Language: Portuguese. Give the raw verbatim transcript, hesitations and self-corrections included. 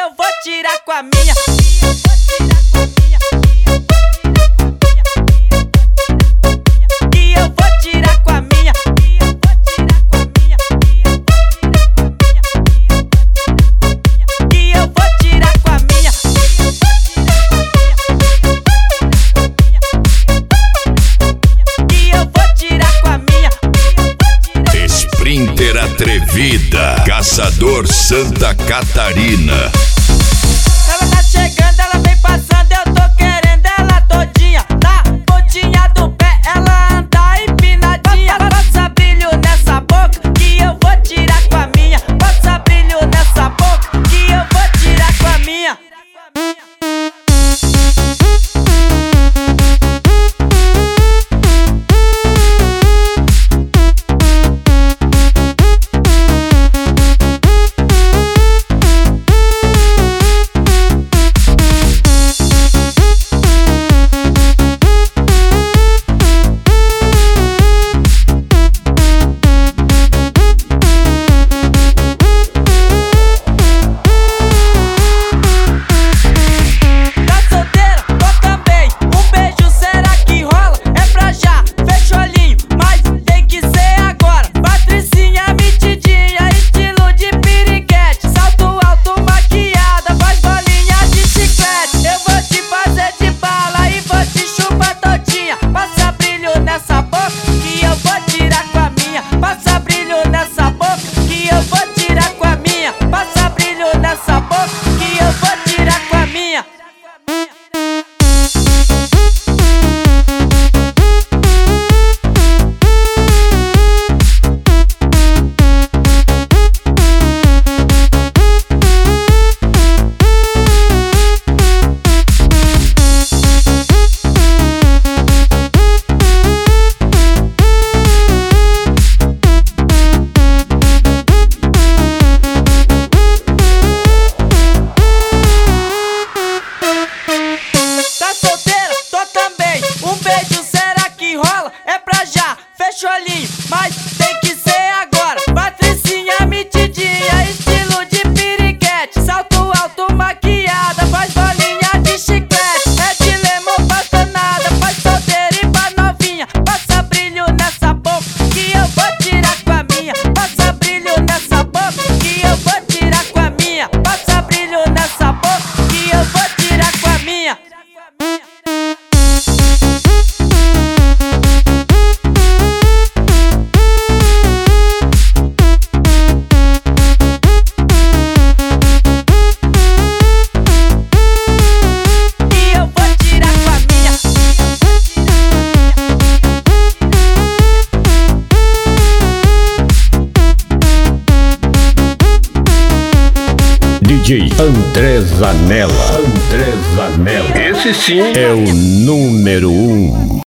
eu vou tirar com a minha. Que eu vou tirar com a minha. Que eu vou tirar com a minha. Que eu vou tirar com a minha. Sprinter atrevida, Caçador Santa Catarina. Ela tá chegando, ela vem passando, eu tô querendo ela todinha. Na pontinha do pé, ela anda empinadinha. Passa brilho nessa boca, que eu vou tirar com a minha. Passa brilho nessa boca, que eu vou tirar com a minha. Fecha o olhinho, mas tem que ser agora. Patricinha metidinha, estilo de piriguete. Salto alto, maquiada, faz bolinha de chiclete. É de lemon, passa nada, faz solteira e pra novinha. Passa brilho nessa boca, que eu vou tirar com a minha. Passa brilho nessa boca, que eu vou tirar com a minha. Passa brilho nessa boca, que eu vou tirar com a minha. D J André Zanella. André Zanella. Esse sim é o número um.